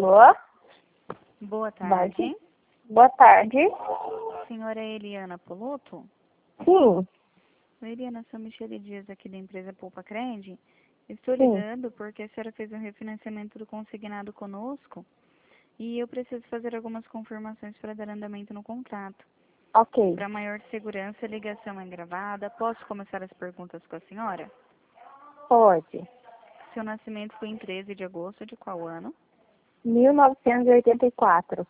Alô? Boa tarde. Boa tarde. Senhora Eliana Poluto? Sim. Eliana, sou Michele Dias aqui da empresa Poupa Cred. Estou Sim. ligando porque a senhora fez um refinanciamento do consignado conosco e eu preciso fazer algumas confirmações para dar andamento no contrato. Ok. Para maior segurança, a ligação é gravada. Posso começar as perguntas com a senhora? Pode. Seu nascimento foi em 13 de agosto de qual ano? 1984.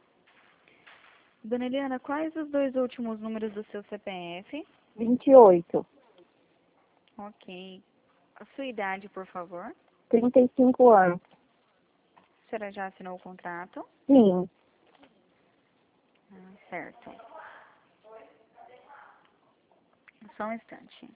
Dona Eliana, quais os dois últimos números do seu CPF? 28. Ok. A sua idade, por favor? 35 anos. A senhora já assinou o contrato? Sim. Certo. Só um instante.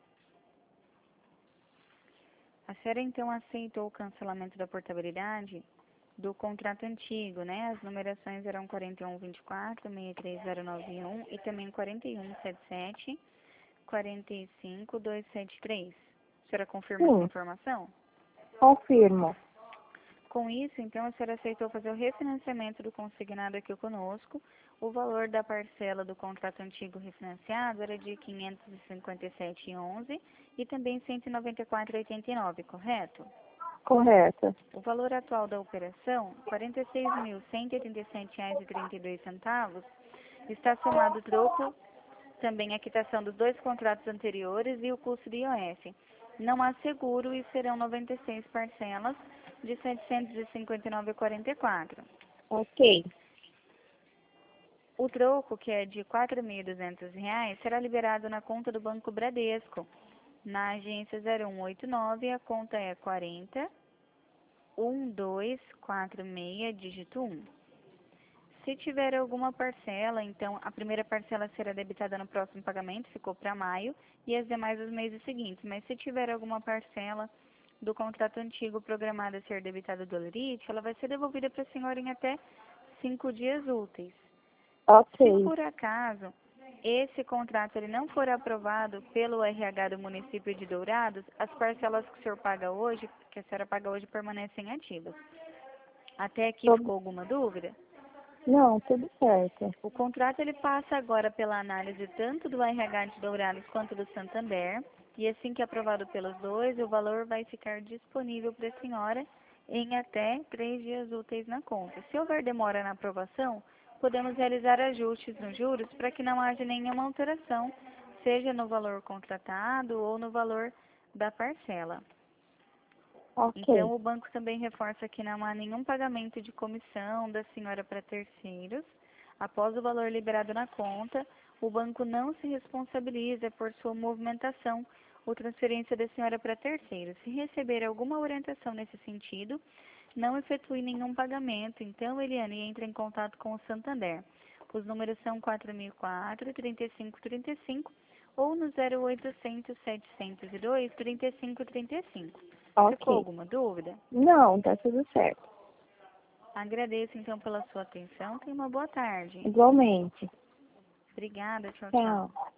A senhora então aceitou o cancelamento da portabilidade do contrato antigo, né? As numerações eram 4124, 63091 e também 4177, 45273. A senhora confirma essa Sim. informação? Confirmo. Com isso, então, a senhora aceitou fazer o refinanciamento do consignado aqui conosco. O valor da parcela do contrato antigo refinanciado era de R$ 557,11 e também R$ 194,89, correto? Correto. O valor atual da operação, R$ 46.187,32, está somado o troco, também a quitação dos dois contratos anteriores e o custo de IOF. Não há seguro e serão 96 parcelas de R$ 759,44. Ok. O troco, que é de R$ 4.200, será liberado na conta do Banco Bradesco. Na agência 0189, a conta é 401246, dígito 1. Se tiver alguma parcela, então a primeira parcela será debitada no próximo pagamento, ficou para maio, e as demais os meses seguintes. Mas se tiver alguma parcela do contrato antigo programada a ser debitada do Lerite, ela vai ser devolvida para a senhora em até 5 dias úteis. Ok. Se por acaso esse contrato ele não for aprovado pelo RH do município de Dourados, as parcelas que o senhor paga hoje, que a senhora paga hoje, permanecem ativas. Até aqui ficou alguma dúvida? Não, tudo certo. O contrato ele passa agora pela análise tanto do RH de Dourados quanto do Santander, e assim que aprovado pelos dois, o valor vai ficar disponível para a senhora em até 3 dias úteis na conta. Se houver demora na aprovação, podemos realizar ajustes nos juros para que não haja nenhuma alteração, seja no valor contratado ou no valor da parcela. Ok. Então, o banco também reforça que não há nenhum pagamento de comissão da senhora para terceiros. Após o valor liberado na conta, o banco não se responsabiliza por sua movimentação ou transferência da senhora para terceiros. Se receber alguma orientação nesse sentido, não efetue nenhum pagamento. Então, Eliane, entra em contato com o Santander. Os números são 4004-3535 ou no 0800 702 3535. Ficou Ok. alguma dúvida? Não, tá tudo certo. Agradeço então pela sua atenção. Tenha uma boa tarde. Igualmente. Obrigada. Tchau, tchau. Tchau.